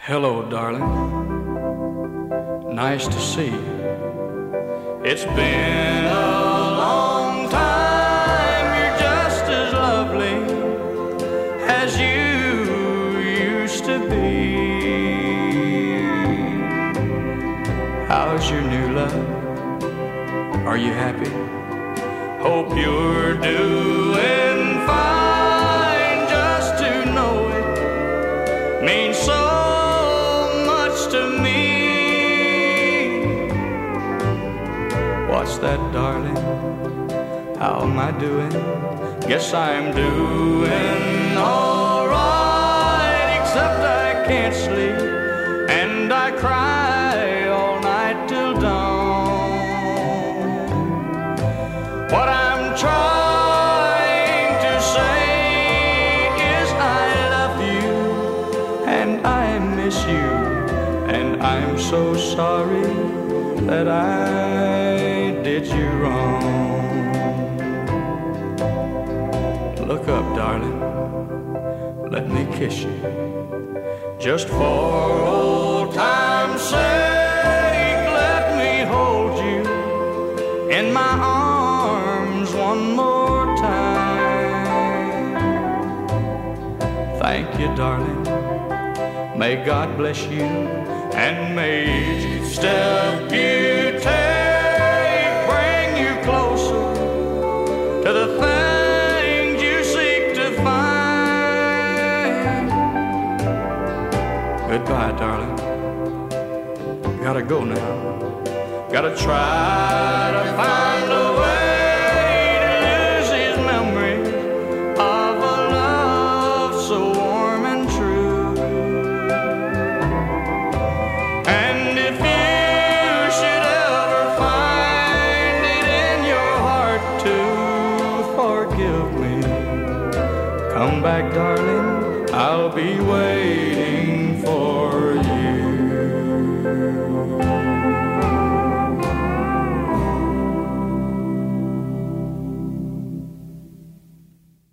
Hello, darling. Nice to see you. It's been a long time. You're just as lovely as you used to be. How's your new love? Are you happy? Hope you're doing fine. Just to know it means so to me. What's that, darling? How am I doing? Guess I'm doing all right, except I can't sleep and I cry all night till dawn. What I'm trying to say is I love you and I miss you, and I'm so sorry that I did you wrong. Look up, darling, let me kiss you, just for old time's sake. Let me hold you in my arms one more time. Thank you, darling. May God bless you, and may each step you take bring you closer to the things you seek to find. Goodbye, darling. Gotta go now. Gotta try to find a way to lose these memories of a love so warm and true. And if you should ever find it in your heart to forgive me, come back, darling, I'll be waiting